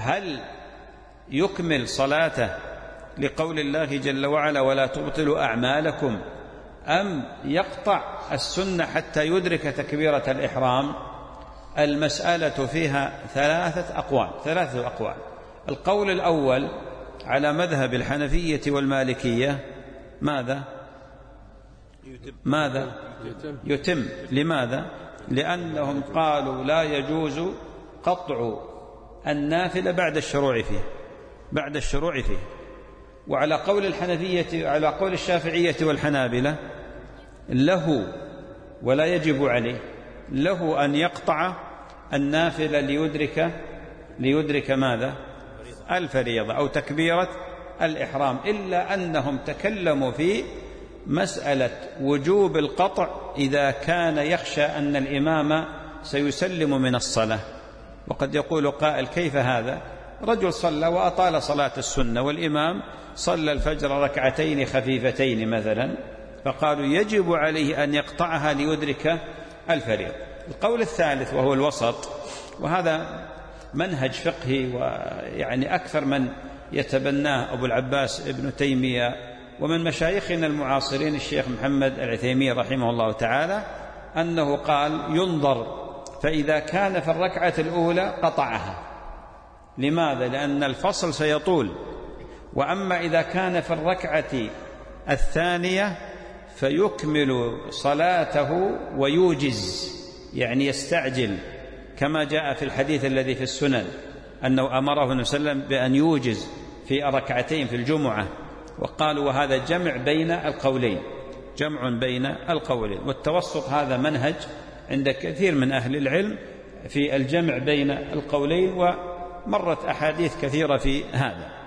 هل يكمل صلاته لقول الله جل وعلا ولا تبطلوا أعمالكم، أم يقطع السنة حتى يدرك تكبيرة الإحرام؟ المسألة فيها ثلاثة أقوال. القول الأول على مذهب الحنفية والمالكية ماذا؟ يتم. لماذا؟ لأنهم قالوا لا يجوز قطع النافلة بعد الشروع فيه. وعلى قول الحنفية على قول الشافعية والحنابلة له ولا يجب عليه، له أن يقطع النافلة ليدرك ماذا؟ الفريضة أو تكبيرة الإحرام، إلا أنهم تكلموا في مسألة وجوب القطع إذا كان يخشى أن الإمام سيسلم من الصلاة. وقد يقول قائل كيف هذا؟ رجل صلى وأطال صلاة السنة والإمام صلى الفجر ركعتين خفيفتين مثلا، فقالوا يجب عليه أن يقطعها ليدرك الفريضة. القول الثالث وهو الوسط، وهذا منهج فقهي ويعني أكثر من يتبناه أبو العباس ابن تيمية ومن مشايخنا المعاصرين الشيخ محمد العثيمين رحمه الله تعالى، أنه قال ينظر، فإذا كان في الركعة الأولى قطعها. لماذا؟ لأن الفصل سيطول. وأما إذا كان في الركعة الثانية فيكمل صلاته ويوجز، يعني يستعجل، كما جاء في الحديث الذي في السنن أنه أمره النبي صلى الله عليه وسلم بأن يوجز في ركعتين في الجمعة. وقالوا وهذا جمع بين القولين. والتوسط هذا منهج عند كثير من أهل العلم في الجمع بين القولين، ومرت أحاديث كثيرة في هذا.